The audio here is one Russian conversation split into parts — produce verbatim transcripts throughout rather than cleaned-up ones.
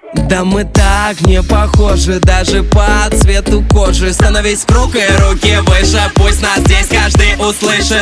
Да мы так не похожи, даже по цвету кожи. Становись в круг и руки выше, пусть нас здесь каждый услышит.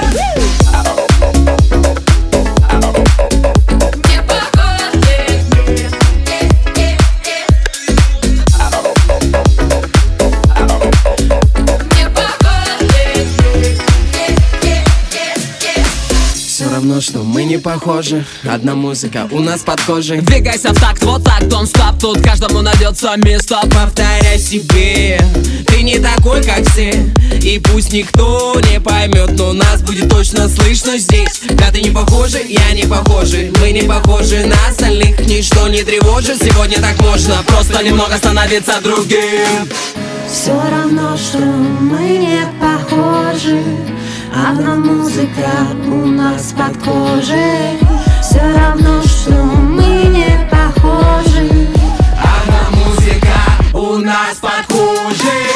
Все равно, что мы не похожи, одна музыка у нас под кожей. Двигайся в такт, вот так, don't stop, тут каждому найдется место. Повторяй себе, ты не такой, как все. И пусть никто не поймет, но нас будет точно слышно здесь. Да ты не похожи, я не похожи, мы не похожи на остальных. Ничто не тревожит, сегодня так можно просто немного становиться другим. Все равно, что мы не похожи, одна музыка у нас под кожей. Все равно, что мы не похожи, одна музыка у нас под кожей.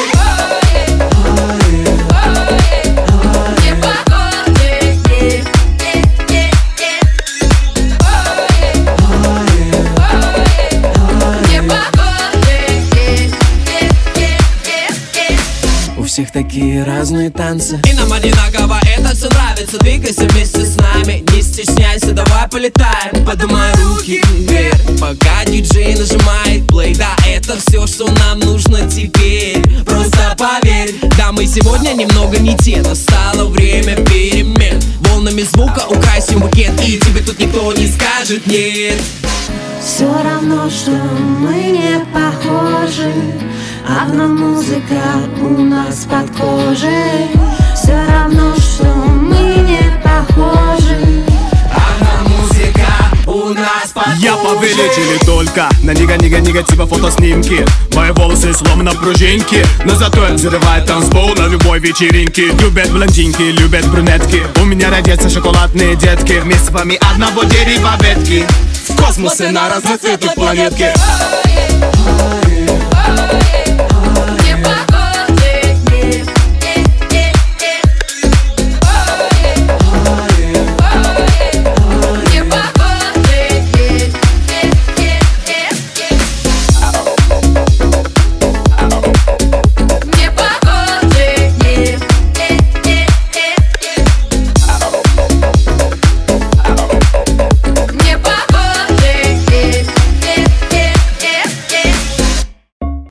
У всех такие разные танцы, и нам одинаково это все нравится. Двигайся вместе с нами, не стесняйся, давай полетаем. Поднимай руки вверх, пока диджей нажимает плей. Да, это все, что нам нужно теперь. Просто поверь, да, мы сегодня немного не те. Настало время перемен. Волнами звука украсим букет, и тебе тут никто не скажет нет. Все равно, что мы не похожи, одна музыка у нас под кожей. Все равно, что мы не похожи, одна музыка у нас под кожей. Я повелитель только на нига-нига-нига типа фотоснимки. Мои волосы словно пружинки, но зато я взрываю танцпол на любой вечеринке. Любят блондинки, любят брюнетки, у меня родятся шоколадные детки. Вместе с вами одного дерева ветки, в космосе на разноцветных планетке.